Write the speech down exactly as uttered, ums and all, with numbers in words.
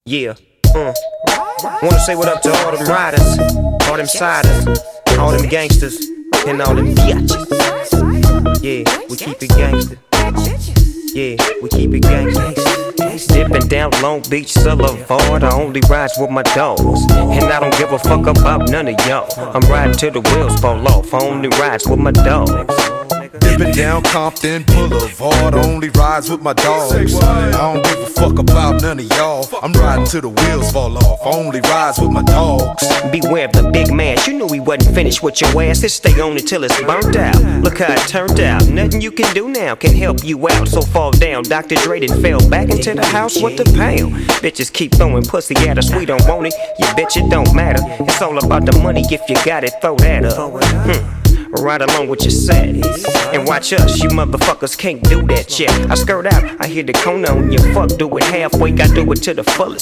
Yeah, uh. Wanna say what up to all them riders, all them siders, all them gangsters, and all them biatches. Yeah, we keep it gangster. Yeah, we keep it gangster. Dipping down Long Beach Boulevard, I only ride with my dogs, and I don't give a fuck about none of y'all. I'm riding till the wheels fall off, I only ride with my dogs. Dipping down Compton Boulevard, only rides with my dogs. I don't give a fuck about none of y'all. I'm riding till the wheels fall off, only rides with my dogs. Beware of the big man, you knew he wasn't finished with your ass. Just stay on it till it's burnt out. Look how it turned out, nothing you can do now can help you out. So fall down, Doctor Dre done fell back into the house with the pound. Bitches keep throwing pussy at us, we don't want it. You bitch, it don't matter. It's all about the money, if you got it, throw that up. Hmm. Right along with your set. And watch us, you motherfuckers can't do that shit. I skirt out, I hear the cone on you. Fuck, do it halfway, I do it to the fullest.